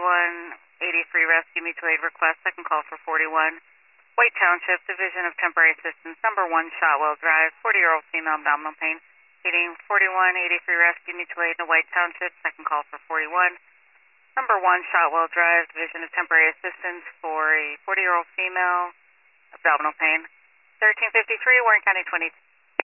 4183 Rescue Mutual Aid Request, second call for 41. White Township, Division of Temporary Assistance, number 1, Shotwell Drive, 40-year-old female abdominal pain, needing 4183 Rescue Mutual Aid in White Township, second call for 41. Number 1, Shotwell Drive, Division of Temporary Assistance for a 40-year-old female, abdominal pain, 1353, Warren County 20.